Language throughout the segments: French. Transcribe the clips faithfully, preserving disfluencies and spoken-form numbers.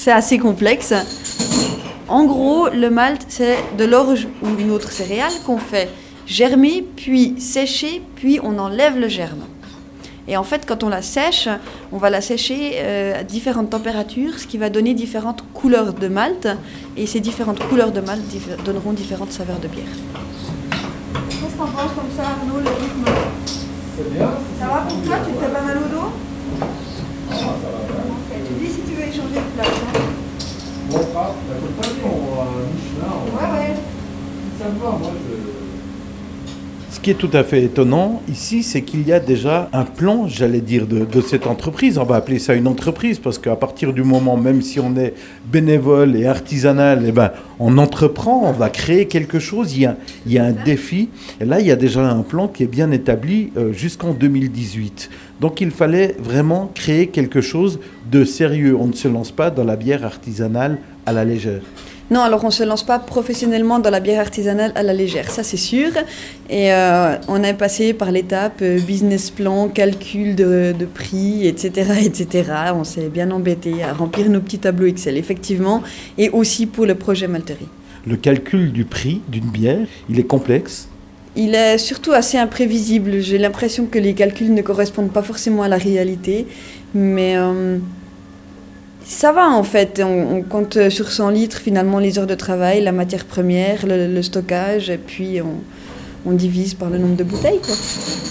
c'est assez complexe. En gros, le malt, c'est de l'orge ou une autre céréale qu'on fait germer, puis sécher, puis on enlève le germe. Et en fait, quand on la sèche, on va la sécher euh, à différentes températures, ce qui va donner différentes couleurs de malt. Et ces différentes couleurs de malt diff- donneront différentes saveurs de bière. Qu'est-ce que t'en penses comme ça, Arnaud, le rythme ? C'est bien. Ça va pour toi ? Tu te fais pas mal au dos ? Ah, ça va bien. Tu dis si tu veux échanger de place. Hein. Bon, ah, comme t'as dit, on va à Michelin. On va... Ouais, ouais. Ça me va, moi, je... Ce qui est tout à fait étonnant ici, c'est qu'il y a déjà un plan, j'allais dire, de, de cette entreprise. On va appeler ça une entreprise parce qu'à partir du moment, même si on est bénévole et artisanal, eh ben, on entreprend, on va créer quelque chose. Il y a, il y a un défi. Et là, il y a déjà un plan qui est bien établi euh, jusqu'en deux mille dix-huit. Donc, il fallait vraiment créer quelque chose de sérieux. On ne se lance pas dans la bière artisanale à la légère. Non, alors on ne se lance pas professionnellement dans la bière artisanale à la légère, ça c'est sûr. Et euh, on est passé par l'étape euh, business plan, calcul de, de prix, et cetera, et cetera. On s'est bien embêté à remplir nos petits tableaux Excel, effectivement, et aussi pour le projet Malterie. Le calcul du prix d'une bière, il est complexe. Il est surtout assez imprévisible. J'ai l'impression que les calculs ne correspondent pas forcément à la réalité, mais... Euh, Ça va en fait, on, on compte sur cent litres finalement les heures de travail, la matière première, le, le stockage, et puis on, on divise par le nombre de bouteilles, quoi.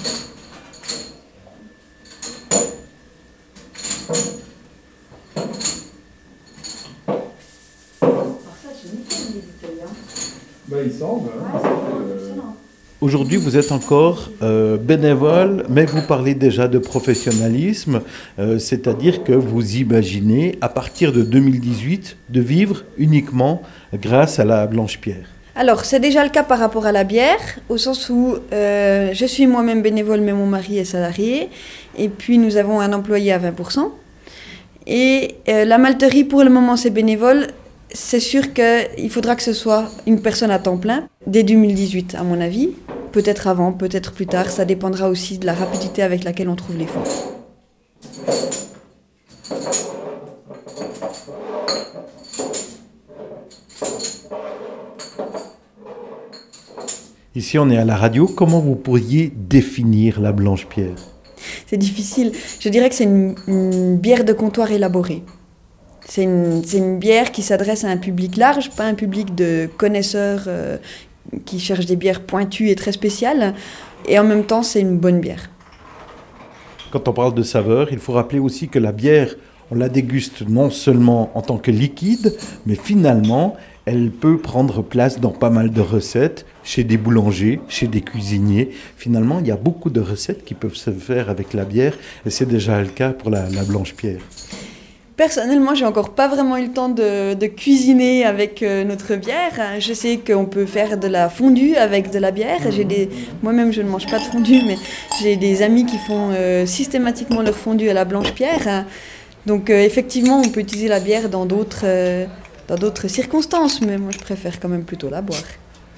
Bah, il semble. Hein. Aujourd'hui, vous êtes encore euh, bénévole, mais vous parlez déjà de professionnalisme, euh, c'est-à-dire que vous imaginez, à partir de deux mille dix-huit, de vivre uniquement grâce à la Blanche-Pierre. Alors, c'est déjà le cas par rapport à la bière, au sens où euh, je suis moi-même bénévole, mais mon mari est salarié, et puis nous avons un employé à vingt pour cent. Et euh, la malterie, pour le moment, c'est bénévole. C'est sûr qu'il faudra que ce soit une personne à temps plein, dès deux mille dix-huit à mon avis. Peut-être avant, peut-être plus tard, ça dépendra aussi de la rapidité avec laquelle on trouve les fonds. Ici, on est à la radio. Comment vous pourriez définir la Blanche-Pierre ? C'est difficile. Je dirais que c'est une, une bière de comptoir élaborée. C'est une, c'est une bière qui s'adresse à un public large, pas un public de connaisseurs euh, qui cherchent des bières pointues et très spéciales. Et en même temps, c'est une bonne bière. Quand on parle de saveur, il faut rappeler aussi que la bière, on la déguste non seulement en tant que liquide, mais finalement, elle peut prendre place dans pas mal de recettes, chez des boulangers, chez des cuisiniers. Finalement, il y a beaucoup de recettes qui peuvent se faire avec la bière, et c'est déjà le cas pour la, la Blanche-Pierre. Personnellement, j'ai encore pas vraiment eu le temps de, de cuisiner avec euh, notre bière. Je sais qu'on peut faire de la fondue avec de la bière. J'ai des... Moi-même, je ne mange pas de fondue, mais j'ai des amis qui font euh, systématiquement leur fondue à la Blanche-Pierre. Donc, euh, effectivement, on peut utiliser la bière dans d'autres, euh, dans d'autres circonstances, mais moi, je préfère quand même plutôt la boire.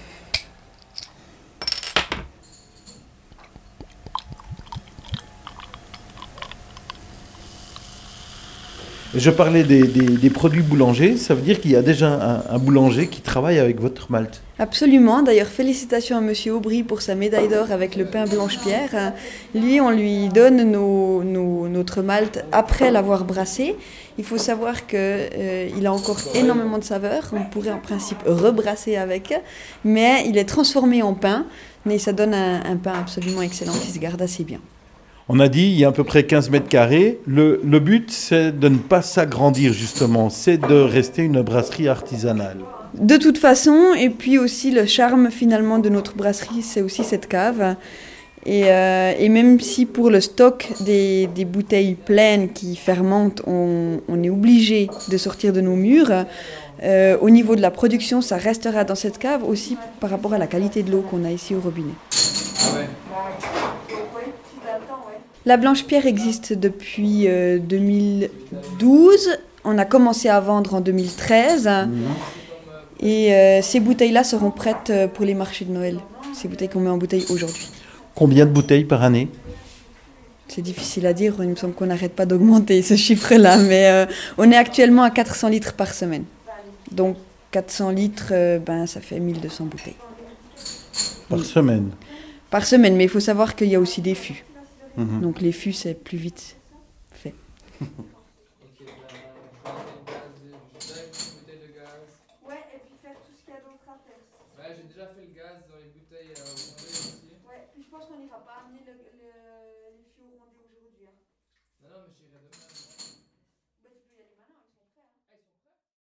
Je parlais des, des, des produits boulangers, ça veut dire qu'il y a déjà un, un boulanger qui travaille avec votre malt. Absolument, d'ailleurs félicitations à Monsieur Aubry pour sa médaille d'or avec le pain Blanche-Pierre. Lui, on lui donne nos, nos, notre malt après l'avoir brassé. Il faut savoir qu'il euh, a encore énormément de saveurs, on pourrait en principe rebrasser avec, mais il est transformé en pain, mais ça donne un, un pain absolument excellent qui se garde assez bien. On a dit il y a à peu près quinze mètres carrés. Le, le but, c'est de ne pas s'agrandir, justement. C'est de rester une brasserie artisanale. De toute façon, et puis aussi le charme, finalement, de notre brasserie, c'est aussi cette cave. Et, euh, et même si pour le stock des, des bouteilles pleines qui fermentent, on, on est obligé de sortir de nos murs, euh, au niveau de la production, ça restera dans cette cave, aussi par rapport à la qualité de l'eau qu'on a ici au robinet. Ah ouais. La Blanche-Pierre existe depuis euh, deux mille douze. On a commencé à vendre en deux mille treize. Mmh. Et euh, ces bouteilles-là seront prêtes pour les marchés de Noël. Ces bouteilles qu'on met en bouteille aujourd'hui. Combien de bouteilles par année ? C'est difficile à dire, il me semble qu'on n'arrête pas d'augmenter ce chiffre-là, mais euh, on est actuellement à quatre cents litres par semaine. Donc quatre cents litres, euh, ben, ça fait mille deux cents bouteilles. Par Oui. semaine. Par semaine, mais il faut savoir qu'il y a aussi des fûts. Mhm. Donc les fûts, c'est plus vite fait. Ok, ben, je vais une bouteille de gaz. Ouais, et puis faire tout ce qu'il y a d'autre à faire. Ouais, j'ai déjà fait le gaz dans les bouteilles euh, au congé aussi. Ouais, puis je pense qu'on n'ira pas amener le, le, les fûts au rendez aujourd'hui. Non, non, mais j'irai demain.